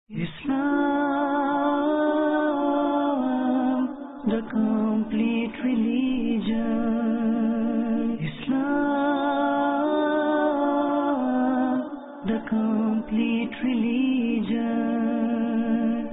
Islam, the complete religion. Islam, the complete religion.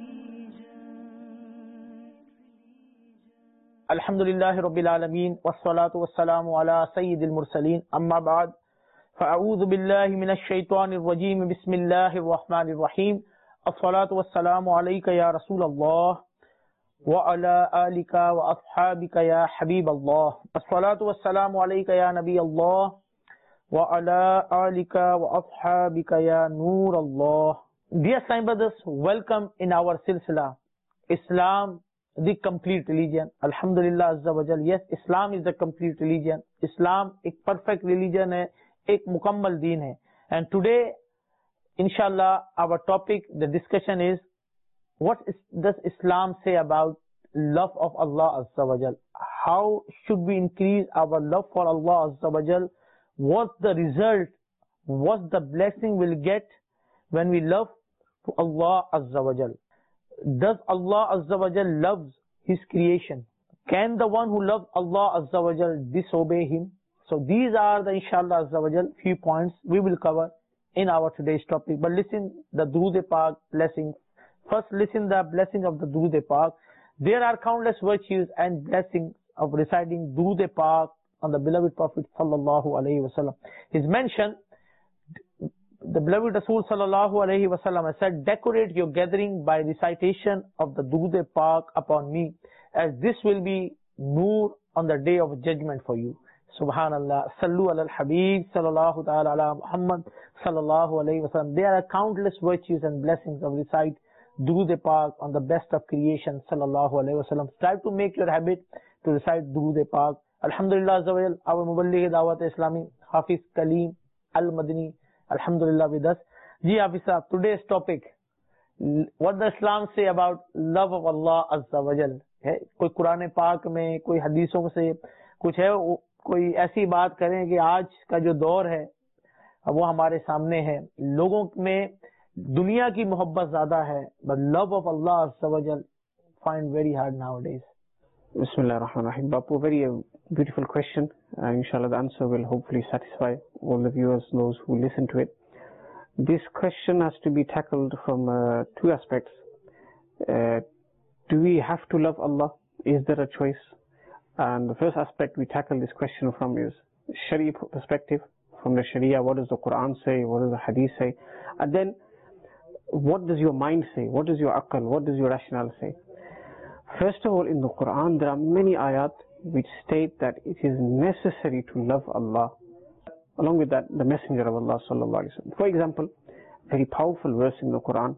Alhamdulillahi Rabbil Alameen, wassalatu wassalamu ala Sayyidil Mursaleen, amma ba'd. فأعوذ بالله من الشيطان الرجيم بسم الله الرحمن الرحيم الصلاة والسلام عليك يا رسول الله وعلى آلك وأصحابك يا حبيب الله الصلاة والسلام عليك يا نبي الله وعلى آلك وأصحابك يا نور الله. Dear Islam brothers, welcome in our silsila Islam, the complete religion. Alhamdulillah Azza wa Jal. Yes, Islam is the complete religion. Islam एक perfect religion है, एक मुकम्मल दीन है. And today, inshallah, our topic, the discussion is, does Islam say about love of Allah Azza wa Jal? How should we increase our love for Allah Azza wa Jal? What's the result? What's the blessing we'll get when we love to Allah Azza wa Jal? Does Allah Azza wa Jal loves His creation? Can the one who loves Allah Azza wa Jal disobey Him? So these are the inshallah Azza wa Jal few points we will cover in our today's topic. But listen the Durood Pak blessing. First listen the blessing of the Durood Pak. There are countless virtues and blessings of reciting Durood Pak on the beloved Prophet sallallahu alaihi wasallam. Is mentioned, the beloved Rasul sallallahu alaihi wasallam has said, decorate your gathering by recitation of the Durood Pak upon me, as this will be noor on the day of judgment for you. Subhanallah. Sallu ala al-Habib sallallahu ta'ala ala Muhammad sallallahu alayhi wa sallam. There are countless virtues and blessings of recite Durood Pak on the best of creation sallallahu alayhi wa sallam. Try to make your habit to recite Durood Pak. Alhamdulillah Azza wa Jal, our Muballigh Dawat Islami, Hafiz Kaleem Al-Madani, Alhamdulillah with us. Ji Hafiz Sahab, today's topic, what does Islam say about love of Allah Azza wa Jal? कोई कुरान पाक में, कोई हदीसों से कुछ है, कोई ऐसी बात करें कि आज का जो दौर है वो हमारे सामने है, लोगों में दुनिया की मोहब्बत ज्यादा है, but love of Allah Azza wa Jal find very hard nowadays. Bismillah ar-Rahman ar-Rahim. Bapu, very beautiful question. Inshallah the answer will hopefully satisfy all the viewers, those who listen to it. This question has to be tackled from two aspects. Do we have to love Allah? Is there a choice? And the first aspect we tackle this question from is Sharia perspective. From the Sharia, what does the Quran say? What does the Hadith say? And then, what does your mind say? What does your aql? What does your rationale say? First of all, in the Quran, there are many ayat which state that it is necessary to love Allah. Along with that, the Messenger of Allah sallallahu alaihi wasallam. For example, very powerful verse in the Quran.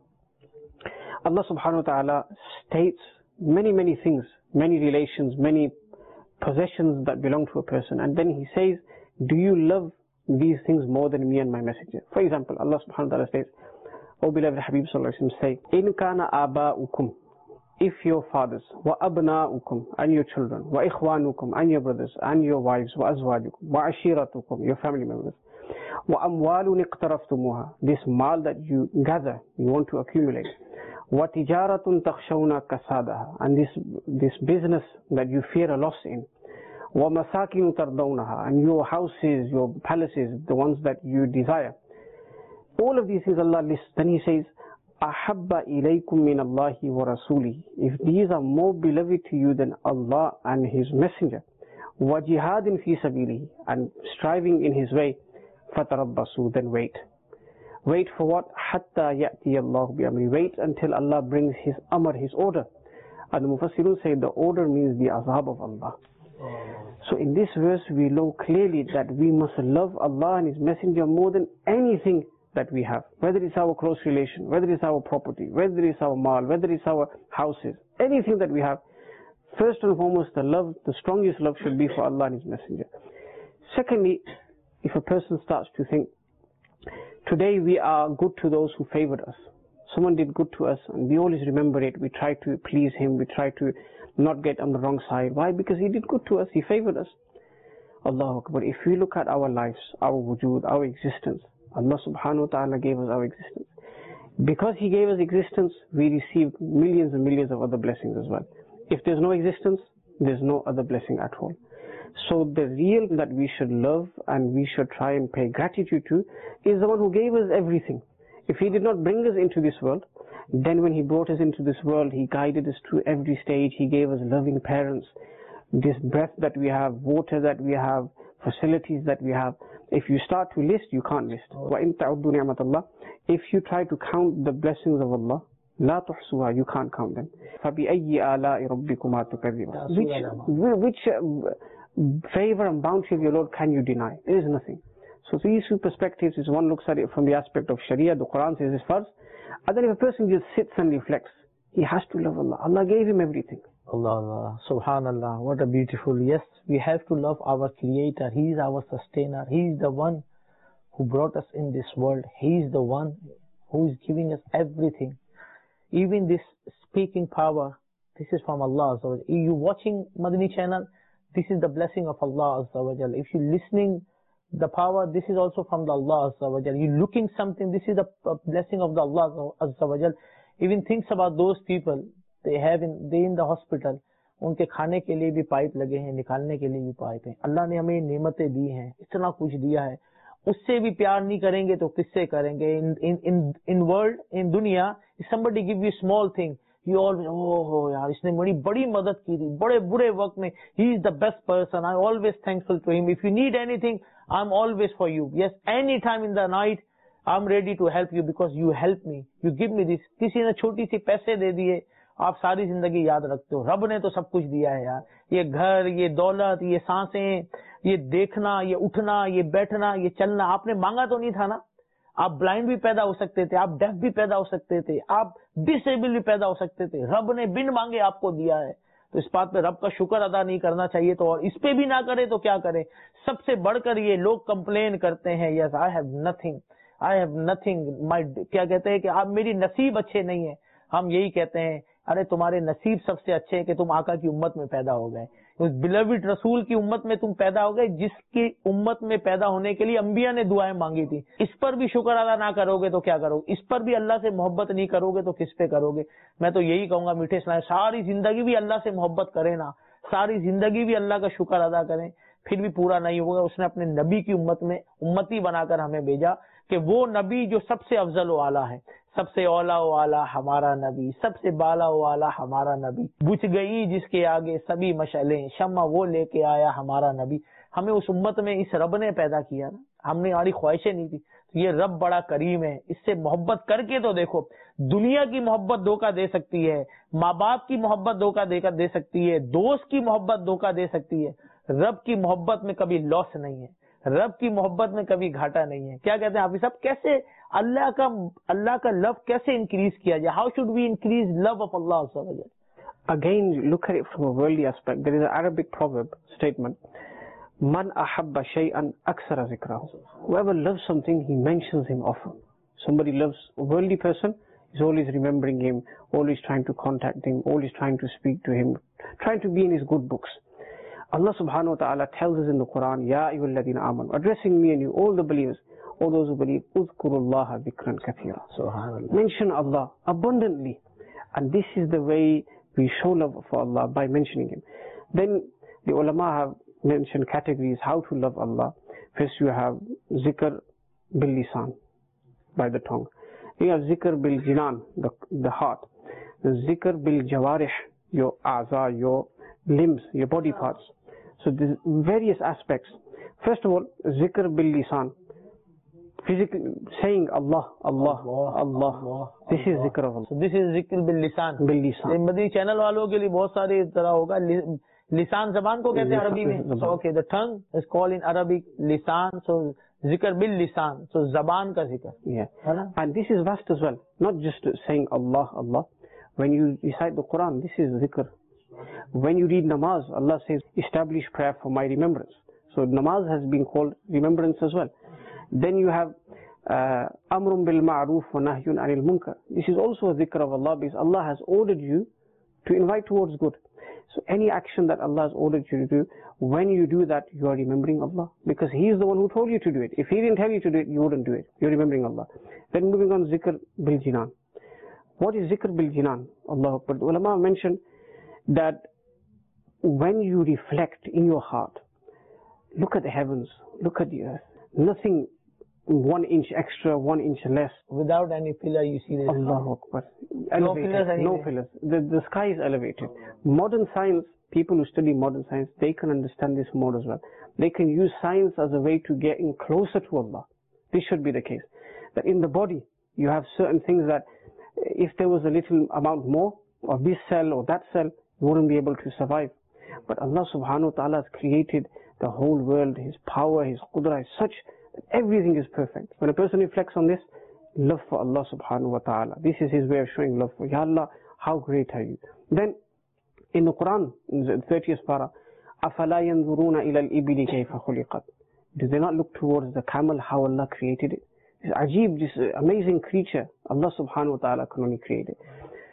Allah subhanahu wa ta'ala states many things, many relations, many possessions that belong to a person, and then He says, do you love these things more than me and my messenger? For example, Allah subhanahu wa ta'ala says, O beloved Habib sallallahu alaihi wasallam, say, in kana aba'ukum, if your fathers, wa abna'ukum, and your children, wa ikhwanukum, and your brothers, and your wives, wa azwajukum, wa ashiratukum, your family members, wa amwalun iqtaraftumuha, this mal that you gather, you want to accumulate, وَتِجَارَةٌ تَخْشَوْنَ كَسَادَهَا, and this business that you fear a loss in, وَمَسَاكِنُ تَرْضَوْنَهَا, and your houses, your palaces, the ones that you desire. All of these things Allah lists. Then He says, أَحَبَّ إِلَيْكُم مِّنَ اللَّهِ وَرَسُولِهِ, if these are more beloved to you than Allah and His Messenger, وَجِهَادٍ فِي سَبِيلِهِ, and striving in His way, فَتَرَبَّصُوا, then wait. Wait for what? Hatta ya'ti Allah bi-amri. Wait until Allah brings His amr, His order. And the Mufassirun say the order means the azab of Allah. So in this verse we know clearly that we must love Allah and His Messenger more than anything that we have. Whether it's our close relation, whether it's our property, whether it's our mal, whether it's our houses, anything that we have. First and foremost, the strongest love should be for Allah and His Messenger. Secondly, if a person starts to think, today we are good to those who favored us. Someone did good to us and we always remember it. We try to please him. We try to not get on the wrong side. Why? Because he did good to us. He favored us. Allahu Akbar. If we look at our lives, our wujood, our existence, Allah subhanahu wa ta'ala gave us our existence. Because He gave us existence, we receive millions and millions of other blessings as well. If there's no existence, there's no other blessing at all. So the real that we should love and we should try and pay gratitude to is the one who gave us everything. If He did not bring us into this world, then when He brought us into this world, He guided us through every stage. He gave us loving parents, this breath that we have, water that we have, facilities that we have. If you start to list, you can't list. وَإِن تَعُدُّوا نِعْمَةَ اللَّهِ. If you try to count the blessings of Allah, لا تحصوها, you can't count them. فَبِأَيِّ آلَاءِ رَبِّكُمَا تُكَذِّبَانِ. Which favor and bounty of your Lord can you deny? There is nothing. So these two perspectives is one looks at it from the aspect of Sharia, the Quran says it's first. And then if a person just sits and reflects, he has to love Allah. Allah gave him everything. Allah, Subhanallah, what a beautiful. Yes, we have to love our Creator. He is our sustainer. He is the one who brought us in this world. He is the one who is giving us everything. Even this speaking power, this is from Allah. If you're watching Madani channel, this is the blessing of Allah. If you're listening, the power, this is also from the Allah. You're looking something, this is the blessing of the Allah. Even thinks about those people, they in the hospital, उनके खाने के लिए भी pipe लगे हैं, निकालने के लिए भी पाइप हैं. अल्लाह ने हमें नेमतें दी हैं, इतना कुछ दिया है. उससे भी प्यार नहीं करेंगे तो किससे करेंगे? In world, in दुनिया, if somebody give you small thing, you always, oh यार, इसने मेरी बड़ी मदद की थी, बड़े बुरे वक्त में, he is the best person, I'm always thankful to him. If you need anything, I'm always for you. Yes, anytime in the night, I'm ready to help you because you help me. You give me this. किसी ने छोटी सी पैसे दे दिए, आप सारी जिंदगी याद रखते हो. रब ने तो सब कुछ दिया है यार. ये घर, ये दौलत, ये सांसें, ये देखना, ये उठना, ये बैठना, ये चलना, आपने मांगा तो नहीं था ना. आप ब्लाइंड भी पैदा हो सकते थे, आप डेफ भी पैदा हो सकते थे, आप डिसेबल भी पैदा हो सकते थे. रब ने बिन मांगे आपको दिया है. तो इस बात पे रब का शुक्र अदा नहीं करना चाहिए तो और इस पे भी ना करे तो क्या करें? सबसे बढ़कर ये लोग कंप्लेन करते हैं, yes I have nothing, my, क्या कहते हैं कि आप मेरी नसीब अच्छे नहीं है. हम यही कहते हैं, अरे तुम्हारे नसीब सबसे अच्छे हैं कि तुम आका की उम्मत में पैदा हो गए, उस बिलविड रसूल की उम्मत में तुम पैदा हो गए, जिसकी उम्मत में पैदा होने के लिए अंबिया ने दुआएं मांगी थी. इस पर भी शुक्र अदा ना करोगे तो क्या करोगे? इस पर भी अल्लाह से मोहब्बत नहीं करोगे तो किस पे करोगे? मैं तो यही कहूंगा मीठे सुनाए, सारी जिंदगी भी अल्लाह से मोहब्बत करें ना, सारी जिंदगी भी अल्लाह का शुक्र अदा करें, फिर भी पूरा नहीं होगा. उसने अपने नबी की उम्मत में उम्मती बनाकर हमें भेजा कि वो नबी जो सबसे अफजल वाला है, सबसे औला वाला हमारा नबी, सबसे बाला वाला हमारा नबी, बुझ गई जिसके आगे सभी मशलें, शम्मा वो लेके आया हमारा नबी. हमें उस उम्मत में इस रब ने पैदा किया ना, हमने हमारी ख्वाहिशें नहीं थी. तो ये रब बड़ा करीम है, इससे मोहब्बत करके तो देखो. दुनिया की मोहब्बत धोखा दे सकती है, माँ बाप की मोहब्बत धोखा दे सकती है, दोस्त की मोहब्बत धोखा दे सकती है. रब की मोहब्बत में कभी लॉस नहीं है, रब की मोहब्बत में कभी घाटा नहीं है. क्या कहते हैं हाफिज साहब, कैसे अल्लाह का लव कैसे इंक्रीज किया जाए? How should we increase love of Allah? Again, look at it from a worldly aspect. There is an Arabic proverb statement, Man ahabba shay'an aksara zikrahu. Whoever loves something, he mentions him often. Somebody loves a worldly person, he's always remembering him, always trying to contact him, always trying to speak to him, trying to be in his good books. Allah subhanahu wa ta'ala tells us in the Quran, Ya ayyuhalladhina amanu, addressing me and you, all the believers, all those who believe, Uzkurullaha dhikran kathira. Subhanallah. Mention Allah abundantly. And this is the way we show love for Allah, by mentioning Him. Then the ulama have mentioned categories how to love Allah. First you have zikr bil lisan, by the tongue. You have zikr bil jinan, the heart. Zikr bil jawarih, your a'za, your limbs, your body parts. So there's various aspects. First of all, zikr bil lisan, physically saying Allah, Allah, Allah. This is zikr of Allah. So this is zikr bil lisan. Bil lisan. Madani channel वालों के लिए बहुत सारे तरह होगा. लिसान जबान को कहते हैं अरबी में. So okay, the tongue is called in Arabic lisan. So zikr bil lisan. So जबान का zikr. Yeah. And this is vast as well. Not just saying Allah, Allah. When you recite the Quran, this is zikr. When you read namaz, Allah says, establish prayer for my remembrance. So namaz has been called remembrance as well. Then you have amrun bil ma'ruf wa nahyun anil munkar. This is also a zikr of Allah because Allah has ordered you to invite towards good. So any action that Allah has ordered you to do, when you do that, you are remembering Allah. Because He is the one who told you to do it. If He didn't tell you to do it, you wouldn't do it. You're remembering Allah. Then moving on, zikr bil jinan. What is zikr bil jinan? Allahu Akbar. The ulama mentioned that when you reflect in your heart, look at the heavens, look at the earth, nothing 1 inch extra, 1 inch less. Without any pillar, you see this. Allahu Akbar. No pillars anyway. No pillars. The sky is elevated. Modern science, people who study modern science, they can understand this more as well. They can use science as a way to get in closer to Allah. This should be the case. That in the body, you have certain things that if there was a little amount more of this cell or that cell, you wouldn't be able to survive. But Allah subhanahu wa ta'ala has created the whole world. His power, His qudra is such that everything is perfect. When a person reflects on this, love for Allah subhanahu wa ta'ala. This is his way of showing love for Ya Allah, how great are you. Then in the Quran, in the 30th para, أَفَلَا يَنْظُرُونَ إِلَى الْإِبِلِ كَيْفَ خُلِقَتْ. Do they not look towards the camel, how Allah created it? This ajib, this amazing creature, Allah subhanahu wa ta'ala can only create it.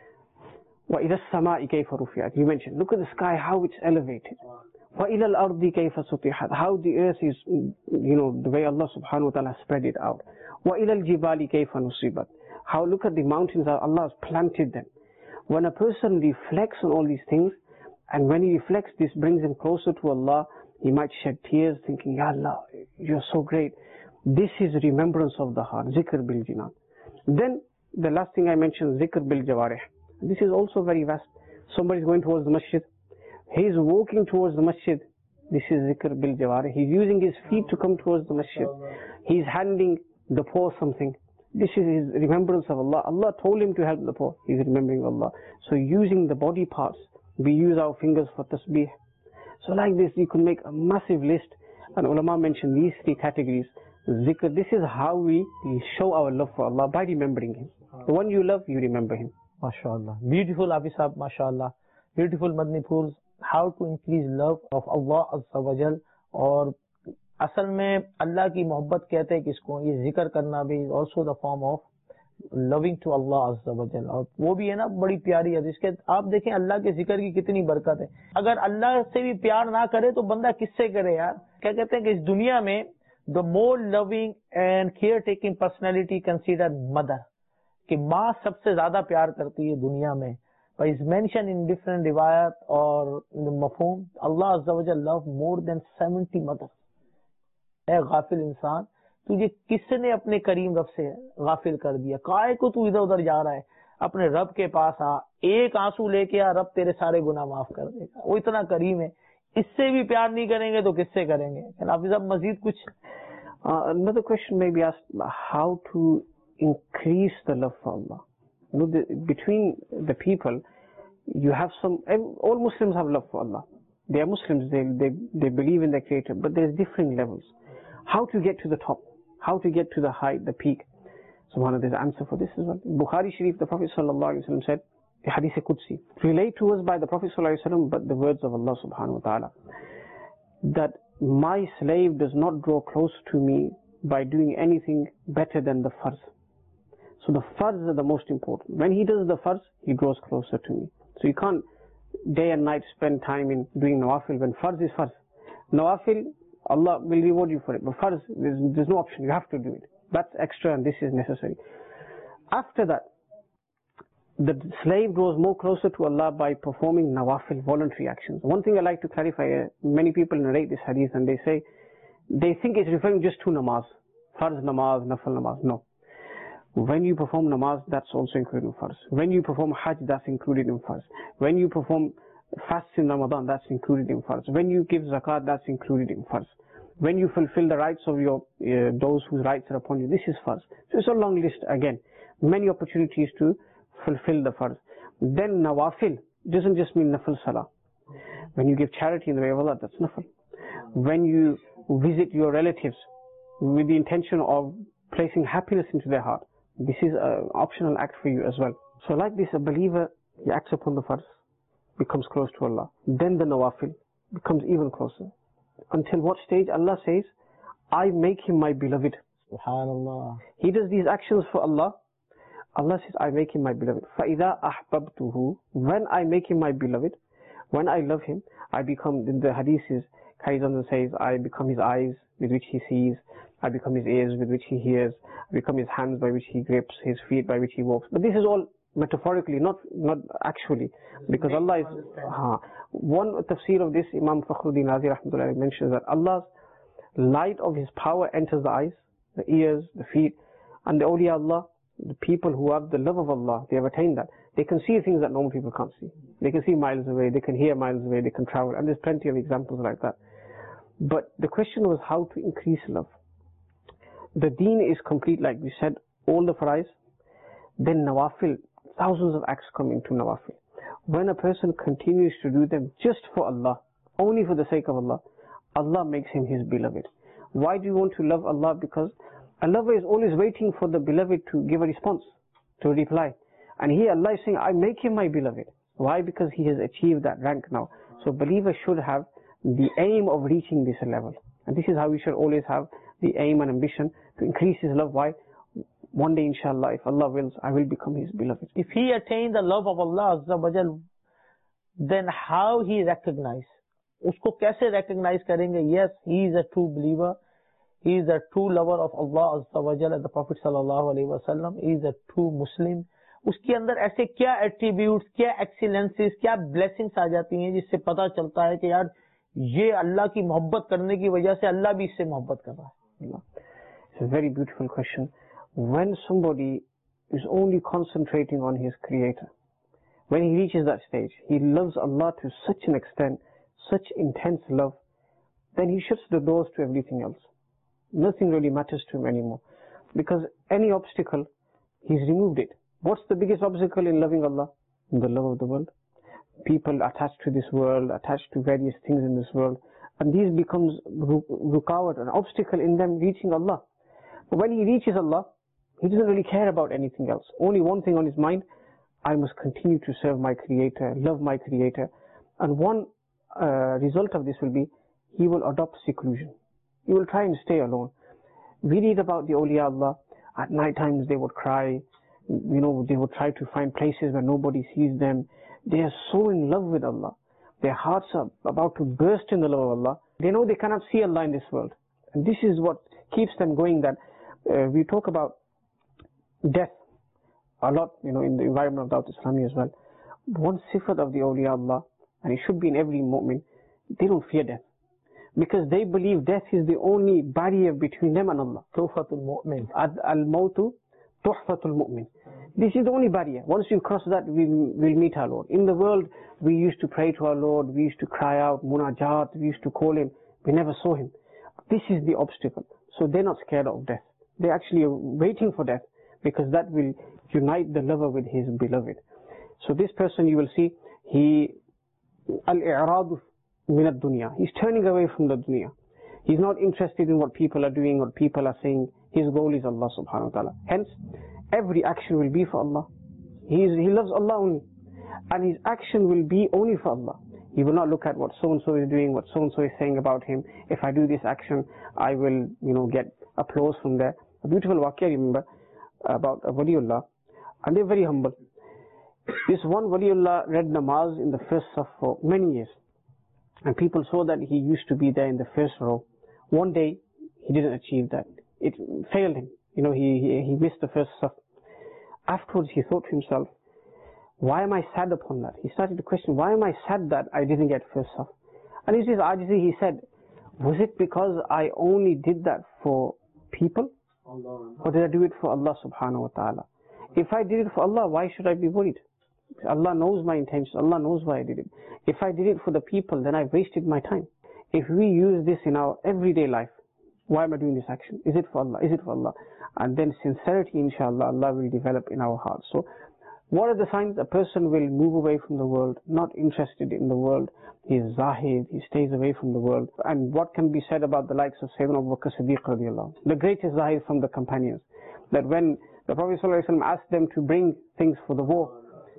وَإِلَى السَّمَاءِ كَيْفَ رُفِعَتْ. You mentioned, look at the sky, how it's elevated. وَإِلَى الْأَرْضِ كَيْفَ سُطِحَتْ. How the earth is, the way Allah subhanahu wa ta'ala spread it out. وَإِلَى الْجِبَالِ كَيْفَ نُصِبَتْ. How, look at the mountains, how Allah has planted them. When a person reflects on all these things, and when he reflects, this brings him closer to Allah, he might shed tears thinking, Ya Allah, you're so great. This is remembrance of the heart, zikr bil jinan. Then, the last thing I mentioned, zikr bil jawarih. This is also very vast. Somebody is going towards the masjid. He is walking towards the masjid. This is zikr bil jawarih. He's using his feet to come towards the masjid. He's handing the poor something. This is his remembrance of Allah. Allah told him to help the poor. He's remembering Allah. So using the body parts, we use our fingers for tasbih. So like this, you can make a massive list. And ulama mentioned these 3 categories. Zikr, this is how we show our love for Allah, by remembering Him. The one you love, you remember Him. MashaAllah. Beautiful, Hafiz Sahab, MashaAllah. Beautiful Madni Pools. How to increase love of Allah Azza wa Jal. और असल में अल्लाह की मोहब्बत कहते हैं किसको, ये जिक्र करना भी also the form of loving to Allah Azza wa Jal. और वो भी है ना बड़ी प्यारी है जिसके आप देखें अल्लाह के जिक्र की कितनी बरकत है. अगर अल्लाह से भी प्यार ना करे तो बंदा किससे करे यार. क्या कहते हैं कि इस दुनिया में the more loving and caretaking personality considered mother, कि माँ सबसे ज्यादा प्यार करती है दुनिया में. But is mentioned in different riwayat or in the mafhum, Allah Azza wa Jal love more than 70 mothers. ऐ गाफिल इंसान, तुझे किसने अपने करीम रब से गाफिल कर दिया? काहे को तू इधर उधर जा रहा है? अपने रब के पास आ, एक आंसू लेके आ, रब तेरे सारे गुनाह माफ कर देगा. वो इतना करीम है. इससे भी प्यार नहीं करेंगे तो किससे करेंगे? हाफिज साहब मजीद कुछ? Another question may be asked, how to increase the love for Allah. Between the people, you have all Muslims have love for Allah. They are Muslims, they believe in their Creator, but there's different levels. How to get to the top? How to get to the height, the peak? SubhanAllah, there's an answer for this as well. Bukhari Sharif, the Prophet ﷺ said, the Hadith Qudsi, relayed to us by the Prophet ﷺ, but the words of Allah subhanahu wa ta'ala, that my slave does not draw close to me by doing anything better than the farz. So the farz are the most important. When he does the farz, he draws closer to me. So you can't day and night spend time in doing nawafil when farz is farz. Nawafil, Allah will reward you for it. But farz, there's no option. You have to do it. That's extra and this is necessary. After that, the slave draws more closer to Allah by performing nawafil, voluntary actions. One thing I like to clarify, many people narrate this hadith and they think it's referring just to namaz. Farz namaz, nafil namaz. No. When you perform namaz, that's also included in farz. When you perform hajj, that's included in farz. When you perform fasts in Ramadan, that's included in farz. When you give zakat, that's included in farz. When you fulfill the rights of those whose rights are upon you, this is farz. So it's a long list again. Many opportunities to fulfill the farz. Then nawafil doesn't just mean nafil salah. When you give charity in the way of Allah, that's nafil. When you visit your relatives with the intention of placing happiness into their heart, this is an optional act for you as well. So like this, a believer, he acts upon the farz, becomes close to Allah. Then the nawafil becomes even closer. Until what stage? Allah says, I make him my beloved. SubhanAllah. He does these actions for Allah. Allah says, I make him my beloved. فَإِذَا أَحْبَبْتُهُ. When I make him my beloved, When I love him, I become, in the hadith carries on and says, I become his eyes with which he sees, I become his ears with which he hears, I become his hands by which he grips, his feet by which he walks. But this is all metaphorically, not actually, because Allah is, one tafsir of this, Imam Fakhruddin Razi rahmatullahi mentions that Allah's light of his power enters the eyes, the ears, the feet, and the awliya Allah, the people who have the love of Allah, they have attained that. They can see things that normal people can't see. They can see miles away, they can hear miles away, they can travel, and there's plenty of examples like that. But the question was how to increase love. The deen is complete, like we said, all the farais, then nawafil, thousands of acts come into nawafil. When a person continues to do them just for Allah, only for the sake of Allah, Allah makes him his beloved. Why do you want to love Allah? Because a lover is always waiting for the beloved to give a response, to reply. And here Allah is saying, I make him my beloved. Why? Because he has achieved that rank now. So believers should have the aim of reaching this level. And this is how we should always have the aim and ambition to increase his love. Why? One day, inshallah, if Allah wills, I will become his beloved. If he attained the love of Allah Azza wa Jal, then how he recognized? Usko kaise recognize karenge? Yes, he is a true believer. He is a true lover of Allah Azza wa Jal, the Prophet sallallahu alaihi wasallam. He is a true Muslim. उसके अंदर ऐसे क्या attributes, क्या एक्सीलेंसेस, क्या blessings आ जाती हैं जिससे पता चलता है कि यार ये अल्लाह की मोहब्बत करने की वजह से अल्लाह भी इससे मोहब्बत कर रहा है. It's a very beautiful question. When somebody is only concentrating on his Creator, when he reaches that stage, he loves Allah to such an extent, such intense love, then he shuts the doors to everything else. Nothing really matters to him anymore. Because any obstacle, he's removed it. What's the biggest obstacle in loving Allah? The love of the world. People attached to this world, attached to various things in this world, and these becomes rukawat, an obstacle in them reaching Allah. But when he reaches Allah, he doesn't really care about anything else. Only one thing on his mind, I must continue to serve my Creator, love my Creator. And one result of this will be, he will adopt seclusion. He will try and stay alone. We read about the awliya Allah, at night times they would cry, they would try to find places where nobody sees them. They are so in love with Allah. Their hearts are about to burst in the love of Allah. They know they cannot see Allah in this world. And this is what keeps them going, that we talk about death a lot, in the environment of Dawat Islami as well. One sifat of the awliya Allah, and it should be in every mu'min, they don't fear death. Because they believe death is the only barrier between them and Allah. Tuhfatul mu'min. Al-mawtu tuhfatul mu'min. This is the only barrier. Once you cross that, we will meet our Lord. In the world, we used to pray to our Lord, we used to cry out, munajat, we used to call him. We never saw him. This is the obstacle. So they're not scared of death. They're actually waiting for death, because that will unite the lover with his beloved. So this person, you will see, he al-i'radu min ad-dunya. He's turning away from the dunya. He's not interested in what people are doing, what people are saying. His goal is Allah subhanahu wa ta'ala. Hence, every action will be for Allah. He loves Allah only. And his action will be only for Allah. He will not look at what so-and-so is doing, what so-and-so is saying about him. If I do this action, I will, get applause from there. A beautiful waqia, remember, about a waliullah. And they're very humble. This one waliullah read namaz in the first saf for many years. And people saw that he used to be there in the first row. One day, he didn't achieve that. It failed him. He missed the first saf. Afterwards, he thought to himself, why am I sad upon that? He started to question, why am I sad that I didn't get first saf? And in his ajizi, he said, was it because I only did that for people? Or did I do it for Allah subhanahu wa ta'ala? If I did it for Allah, why should I be worried? Allah knows my intentions. Allah knows why I did it. If I did it for the people, then I wasted my time. If we use this in our everyday life, why am I doing this action? Is it for Allah? Is it for Allah? And then sincerity, inshallah, Allah will develop in our hearts. So, what are the signs? A person will move away from the world, not interested in the world. He is zahid, he stays away from the world. And what can be said about the likes of Sayyidina Abu Bakr Siddiq radiallahu, the greatest zahid from the companions, that when the Prophet ﷺ asked them to bring things for the war,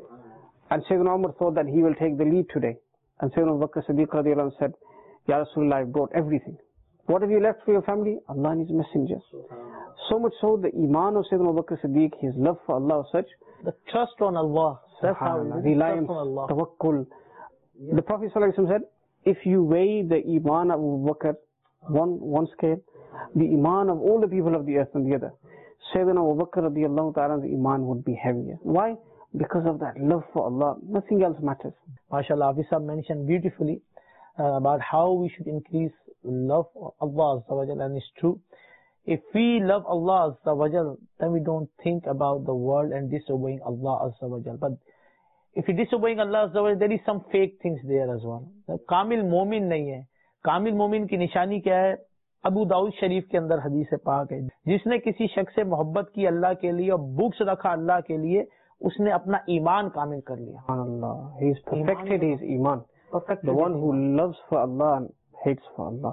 and Sayyidina Umar thought that he will take the lead today, and Sayyidina Abu Bakr Siddiq radiallahu said, Ya Rasulullah, I brought everything. What have you left for your family? Allah and His Messenger. So much so, the iman of Sayyidina Abu Bakr Siddiq, his love for Allah was such, the trust on Allah. That's how it is. Reliance, tawakkul, The Prophet ﷺ said, if you weigh the iman of Abu Bakr one scale, the iman of all the people of the earth on the other, Sayyidina Abu Bakr radiallahu ta'ala's iman would be heavier. Why? Because of that love for Allah. Nothing else matters. MashaAllah, Hafiz Sahib mentioned beautifully about how we should increase love for Allah Azza wa Jal, and it's true. If we love Allah Azza wa Jal, then we don't think about the world and disobeying Allah Azza wa Jal. But if you're disobeying Allah Azza wa Jal, there is some fake things there as well. कामिल मोमिन नहीं है. कामिल मोमिन की निशानी क्या है? अबू दाऊद शरीफ के अंदर हदीस पाक है, जिसने किसी शख्स से मोहब्बत की अल्लाह के लिए और बुग़्ज़ रखा अल्लाह के लिए, उसने अपना ईमान कामिल कर लिया. Allah, he's perfected his iman. The one who loves for Allah and hates for Allah.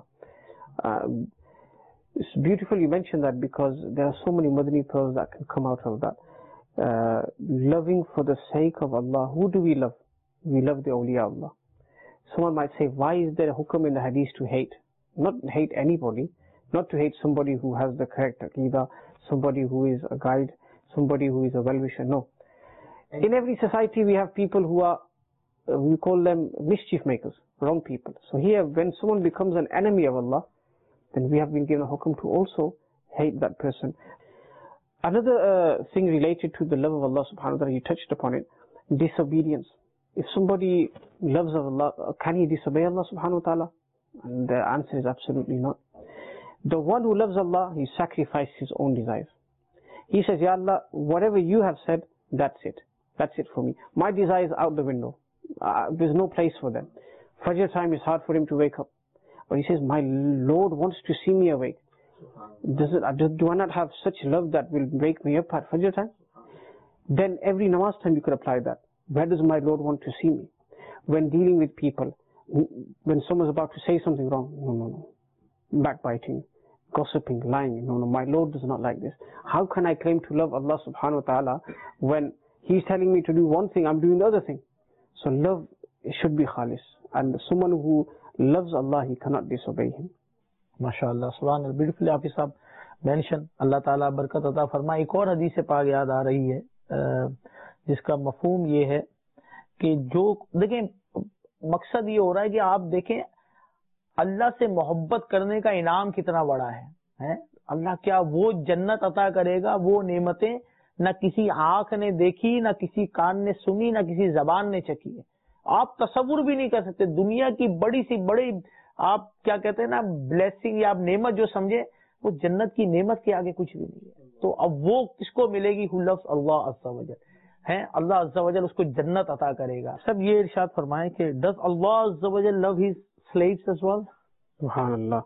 It's beautiful you mentioned that, because there are so many Madani pearls that can come out of that. Loving for the sake of Allah. Who do we love? We love the awliya Allah. Someone might say, why is there a hukum in the hadith to hate? Not hate anybody, not to hate somebody who has the correct aqidah, somebody who is a guide, somebody who is a well-wisher. No. In every society we have people who are, we call them mischief makers, wrong people. So here, when someone becomes an enemy of Allah, then we have been given a hukum to also hate that person. Another thing related to the love of Allah subhanahu wa ta'ala, you touched upon it, disobedience. If somebody loves Allah, can he disobey Allah subhanahu wa ta'ala? And the answer is absolutely not. The one who loves Allah, he sacrifices his own desires. He says, Ya Allah, whatever you have said, that's it. That's it for me. My desires out the window. There's no place for them. Fajr time is hard for him to wake up. But he says, my Lord wants to see me awake. Do I not have such love that will wake me up at Fajr time? Then every namaz time you could apply that. Where does my Lord want to see me? When dealing with people, when someone's about to say something wrong, no. Backbiting, gossiping, lying, no, my Lord does not like this. How can I claim to love Allah subhanahu wa ta'ala when He's telling me to do one thing, I'm doing the other thing? So love should be khalis. And someone who loves Allah, he cannot disobey Him. MashaAllah, subhanallah, beautifully Hafiz Sahib mention. Allah Ta'ala बरकत अता फरमा. एक और हदीस पाक याद आ रही है, जिसका मफहूम ये है कि जो देखें, मकसद ये हो रहा है कि आप देखें अल्लाह से मोहब्बत करने का इनाम कितना बड़ा है? अल्लाह क्या वो जन्नत अता करेगा, वो नेमतें न किसी आंख ने देखी, न किसी कान ने सुनी, न किसी जबान ने चखी है. आप तसव्वुर भी नहीं कर सकते. दुनिया की बड़ी सी बड़ी, आप क्या कहते हैं ना, ब्लेसिंग या आप नेमत जो समझे, वो जन्नत की नेमत के आगे कुछ भी नहीं है. तो अब वो किसको मिलेगी? हु लव्स अल्लाह अज़्ज़ा वजल है, अल्लाह अज़्ज़ा वजल उसको जन्नत अता करेगा. सब ये इरशाद फरमाएं कि डज अल्लाह अज़्ज़ा वजल love his slaves as well? Subhanallah.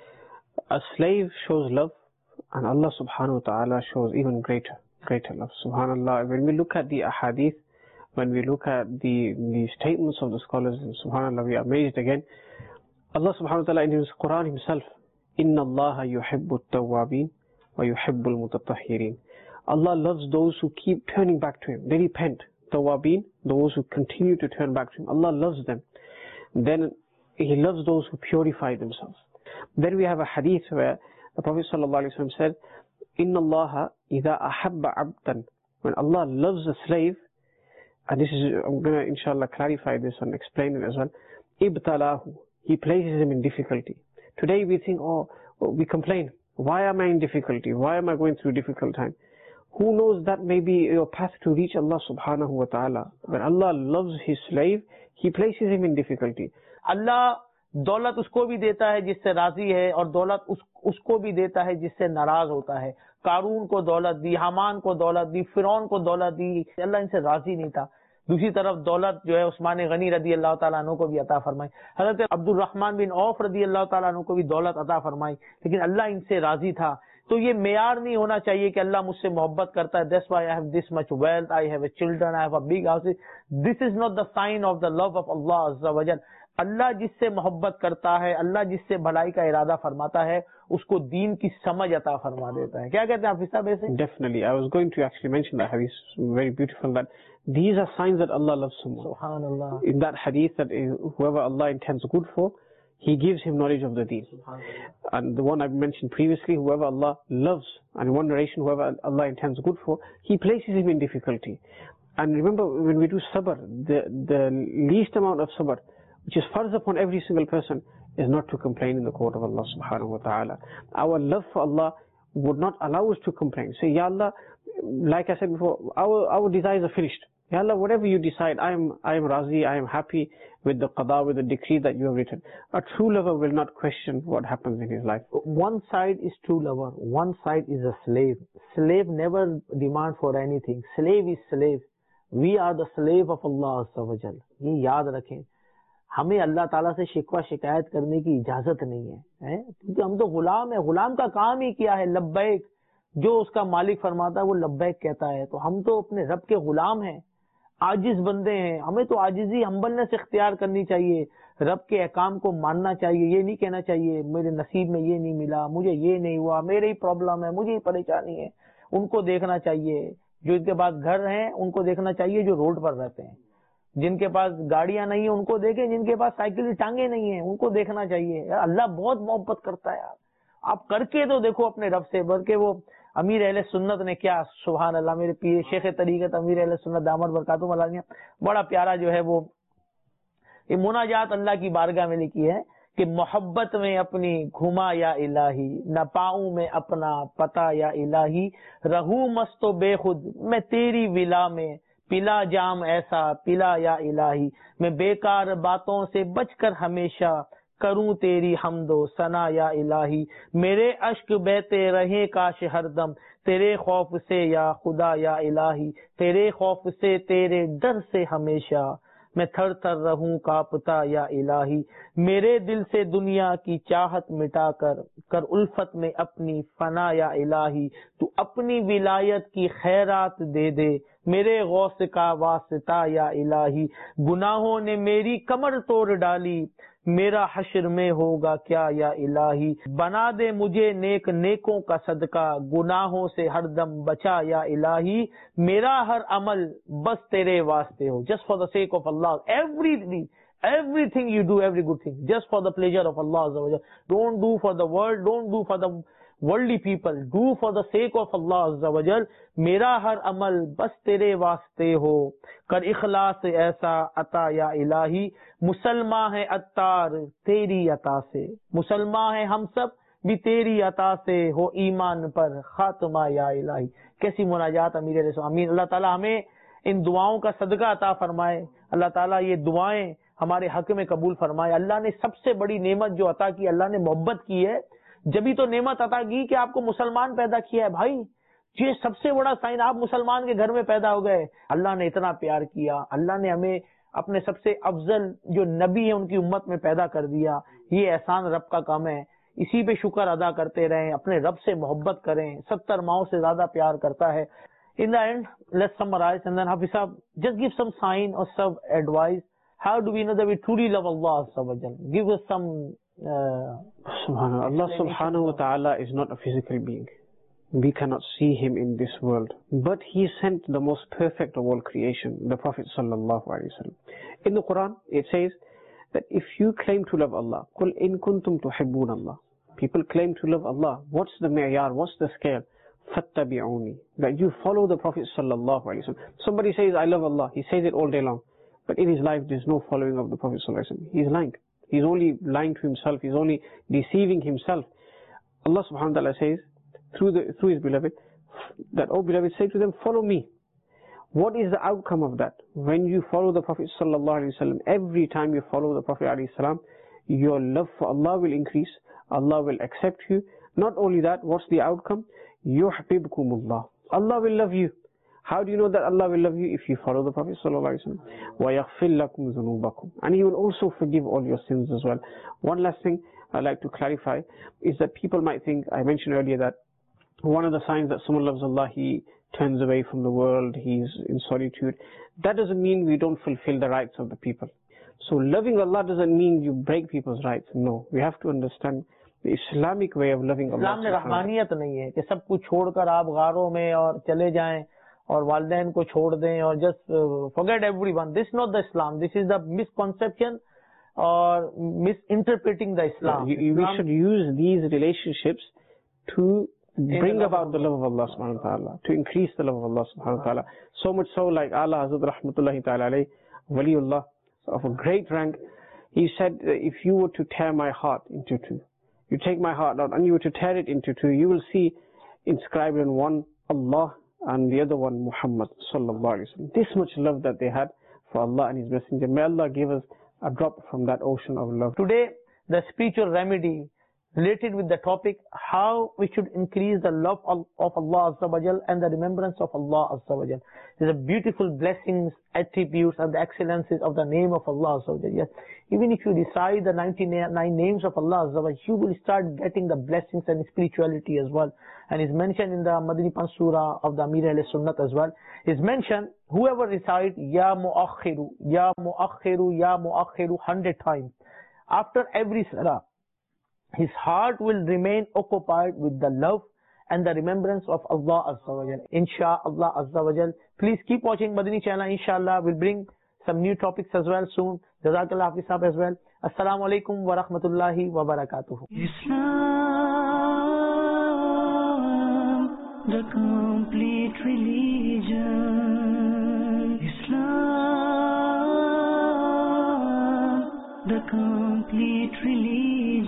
A slave shows love, and Allah subhanahu wa ta'ala shows even greater love. Subhanallah. When we look at the ahadith, when we look at the statements of the scholars, subhanallah, we are amazed again. Allah subhanahu wa ta'ala in His Quran Himself, Inna Allah yuhibbu at-tawwabin wa yuhibbu al-mutatahhirin. Allah loves those who keep turning back to Him. They repent. Tawwabin, those who continue to turn back to Him. Allah loves them. Then He loves those who purify themselves. Then we have a hadith where the Prophet ﷺ said, Inna Allah idha ahabba abdan. When Allah loves a slave, and this is, I'm going to inshallah clarify this and explain it as well, ibtalahu. He places him in difficulty. Today we think, we complain. Why am I in difficulty? Why am I going through a difficult time? Who knows, that may be your path to reach Allah subhanahu wa ta'ala. When Allah loves His slave, He places him in difficulty. Allah दौलत उसको भी देता है जिससे राजी है, और दौलत उसको भी देता है जिससे नाराज होता है. कारून को दौलत दी, हामान को दौलत दी, फिरौन को दौलत दी, अल्लाह इनसे राजी नहीं था. दूसरी तरफ दौलत जो है उस्मान गनी रदी अल्लाह ताला अन्हु को भी अता फरमाई, हजरत अब्दुल रहमान बिन औफ रदी अल्लाह ताला अन्हु को भी दौलत अता फरमाई, लेकिन अल्लाह इनसे राजी था. तो ये मेयार नहीं होना चाहिए कि अल्लाह मुझसे मोहब्बत करता है, that's why I have this much wealth, I have a children, I have a big house. This is not the sign of the love of Allah अज़्ज़ा वजल. अल्लाह जिससे मोहब्बत करता है, अल्लाह जिससे भलाई का इरादा फरमाता है, उसको दीन की समझ अता फरमा देता है. क्या कहते हैं हाफिज साहब ऐसे? Definitely. I was going to actually mention that hadith. Very beautiful, that these are signs that Allah loves someone. Subhanallah. In that hadith, that whoever Allah intends good for, He gives him knowledge of the deen. And the one I mentioned previously, whoever Allah loves, and in one narration, whoever Allah intends good for, He places him in difficulty. And remember, when we do sabr, the least amount of sabr, which is farz upon every single person, is not to complain in the court of Allah subhanahu wa ta'ala. Our love for Allah would not allow us to complain. Say, Ya Allah, like I said before, our desires are finished. Ya Allah, whatever you decide, I am razi, I am happy with the qada, with the decree that you have written. A true lover will not question what happens in his life. One side is true lover, one side is a slave. Slave never demand for anything. Slave is slave. We are the slave of Allah Azza wa Jal. ये याद रखें. हमें अल्लाह ताला से शिकवा शिकायत करने की इजाजत नहीं है, क्योंकि हम तो गुलाम है. गुलाम का काम ही क्या है? लब्बैक. जो उसका मालिक फरमाता है वो लब्बैक कहता है. तो हम तो अपने रब के गुलाम हैं, आजिज बंदे हैं. हमें तो आजिजी हम्बलनेस इख्तियार करनी चाहिए. रब के अहकाम को मानना चाहिए. ये नहीं कहना चाहिए मेरे नसीब में ये नहीं मिला, मुझे ये नहीं हुआ, मेरे ही प्रॉब्लम है, मुझे ही परेशानी है. उनको देखना चाहिए जो इनके पास घर हैं, उनको देखना चाहिए जो रोड पर रहते हैं. जिनके पास गाड़ियां नहीं है उनको देखें, जिनके पास साइकिल की टांगे नहीं है उनको देखना चाहिए. अल्लाह बहुत मोहब्बत करता है यार. आप करके तो देखो अपने रब से. बल्कि वो अमीर अहले सुन्नत ने क्या, सुभान अल्लाह, मेरे पीर शेख तरीकत अमीर अहले सुन्नत दामद बरकातुहु अलानिया, बड़ा प्यारा जो है वो ये मुनाजात अल्लाह की बारगाह में लिखी है कि मोहब्बत में अपनी घुमा या इलाही, न पाऊं मैं अपना पता या इलाही, रहूं मस्तो बेखुद मैं तेरी विला में, पिला जाम ऐसा पिला या इलाही, मैं बेकार बातों से बचकर हमेशा करूं तेरी हमदो सना या इलाही, मेरे अश्क बहते रहे काश हरदम तेरे खौफ से या खुदा या इलाही, तेरे खौफ से तेरे डर से हमेशा मैं थर थर रहूं कांपता या इलाही, मेरे दिल से दुनिया की चाहत मिटा कर उल्फत में अपनी फना या इलाही, तू अपनी विलायत की खैरात दे दे मेरे गौस का वास्ता या इलाही, गुनाहों ने मेरी कमर तोड़ डाली मेरा हश्र में होगा क्या या इलाही, बना दे मुझे नेक नेकों का सदका गुनाहों से हरदम बचा या इलाही, मेरा हर अमल बस तेरे वास्ते हो. Just for the sake of Allah, everything you do, every good thing, just for the pleasure of Allah Azza wa Jalla. Don't do for the world, don't do for the worldly people, do for the sake of Allah Azza wa Jalla. मेरा हर अमल बस तेरे वास्ते हो, कर इखलास ऐसा अता या इलाही, मुसलमान है अत्तार तेरी अता से, मुसलमान है हम सब भी तेरी अता से, हो ईमान पर खात्मा या इलाही. कैसी मुनाजात अमीर रसूल. आमीन. अल्लाह ताला हमें इन दुआओं का सदका अता फरमाए. अल्लाह ताला ये दुआएं हमारे हक में कबूल फरमाए. अल्लाह ने सबसे बड़ी नेमत जो अता की, अल्लाह ने मोहब्बत की है, जब ही तो नेमत अता की कि आपको मुसलमान पैदा किया है. भाई ये सबसे बड़ा साइन, आप मुसलमान के घर में पैदा हो गए. अल्लाह ने इतना प्यार किया, अल्लाह ने हमें अपने सबसे अफजल जो नबी है उनकी उम्मत में पैदा कर दिया. ये एहसान रब का काम है, इसी पे शुक्र अदा करते रहें, अपने रब से मोहब्बत करें. 70 माओं से ज्यादा प्यार करता है. In the end, let's summarize and then Hafiz Sahab, just give some sign or some advice. How do we know that we truly love Allah Azza wa Jalla? Give us some Subhanallah. Allah subhanahu wa ta'ala is not a physical being. We cannot see him in this world. But he sent the most perfect of all creation, the Prophet sallallahu alaihi wasallam. In the Quran, it says that if you claim to love Allah, قُلْ إِن كُنْتُمْ تُحِبُّونَ اللَّهِ. People claim to love Allah. What's the ma'yar? What's the scale? فَاتَّبِعُونِي. That you follow the Prophet sallallahu alaihi wasallam. Somebody says, I love Allah. He says it all day long. But in his life, there's no following of the Prophet sallallahu alaihi wasallam. He's lying. He's only lying to himself. He's only deceiving himself. Allah subhanahu wa ta'ala says, through his beloved, that, oh beloved, say to them, follow me. What is the outcome of that? When you follow the Prophet sallallahu alaihi wasallam, every time you follow the Prophet alaihi salam, your love for Allah will increase. Allah will accept you. Not only that, what's the outcome? Yuhbibkumullah. Allah will love you. How do you know that Allah will love you? If you follow the Prophet sallallahu alaihi wasallam. وَيَغْفِرْ لَكُمْ ذُنُوبَكُمْ. And He will also forgive all your sins as well. One last thing I'd like to clarify is that people might think, I mentioned earlier that one of the signs that someone loves Allah, he turns away from the world, he's in solitude. That doesn't mean we don't fulfill the rights of the people. So loving Allah doesn't mean you break people's rights. No, we have to understand the Islamic way of loving Allah. इस्लाम में रहमानियत नहीं है कि सब कुछ छोड़कर आप गारों में और चले जाएं और वालिदैन को छोड़ दें और just forget everyone. This is not the Islam. This is the misconception or misinterpreting the Islam. We should use these relationships to bring about the love of Allah subhanahu wa ta'ala, to increase the love of Allah subhanahu wa ta'ala. So much so, like Allah Hazrat Rahmatullahi ta'ala alayhi, Waliullah, of a great rank, he said, if you were to tear my heart into two, you take my heart out and you were to tear it into two, you will see inscribed in one Allah and the other one Muhammad sallallahu alaihi wasallam. This much love that they had for Allah and His Messenger. May Allah give us a drop from that ocean of love. Today, the spiritual remedy related with the topic how we should increase the love of Allah Azza wa Jal and the remembrance of Allah Azza wa Jal. There's a beautiful blessings, attributes and the excellences of the name of Allah Azza wa Jal. Yes, even if you recite the 99 names of Allah Azza wa Jal, you will start getting the blessings and spirituality as well. And is mentioned in the Madani Pan Surah of the Amir al-Sunnat as well. Is mentioned, whoever recite Ya Mu'akhiru, Ya Mu'akhiru, Ya Mu'akhiru 100 times, after every surah, his heart will remain occupied with the love and the remembrance of Allah Azza wa Jal. Insha'Allah Azza wa Jal. Please keep watching Madani channel. Inshallah, we'll bring some new topics as well soon. Jazakallah Hafiz Sahab as well. Assalamu alaikum wa rahmatullahi wa barakatuhu. Islam, the complete religion. Islam, the complete religion.